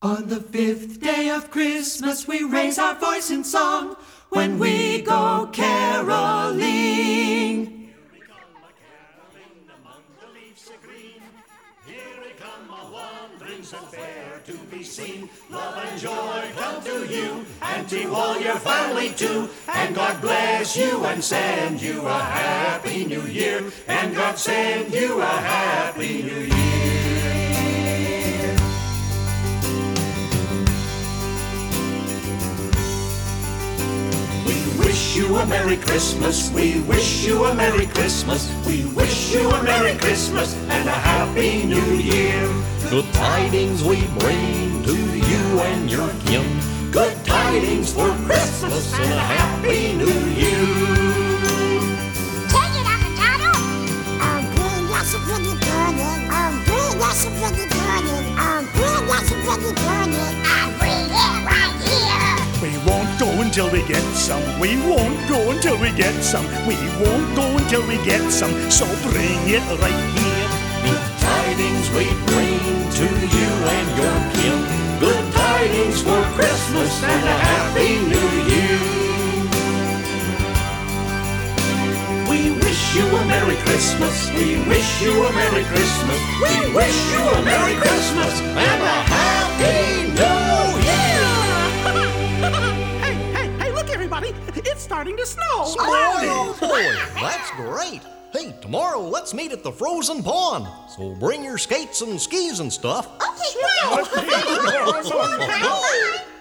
On the fifth day of Christmas we raise our voice in song when we go caroling. Here we come a-caroling among the leaves so green. Here we come a-wandering so fair to be seen. Love and joy come to you and to all your family too. And God bless you and send you a happy new year. And God send you a happy new year. We wish you a Merry Christmas, we wish you a Merry Christmas, we wish you a Merry Christmas and a Happy New Year. Good tidings we bring to you and your kin. Good tidings for Christmas and a Happy New Year. Take it, avocado! Oh, green, that's a pretty burning. Oh, green, that's a pretty burning. Oh, green, that's a pretty burning. I'll bring it right here. We won't go until we get some. We won't go until we get some. We won't go until we get some. So bring it right here. Good tidings we bring to you and your kin. Good tidings for Christmas and a Happy New Year. We wish you a Merry Christmas, we wish you a Merry Christmas, we wish you a Merry Christmas and a Happy New Year. Hey, look everybody, it's starting to snow. Oh boy, that's great. Hey, tomorrow let's meet at the frozen pond. So bring your skates and skis and stuff. Okay, fine.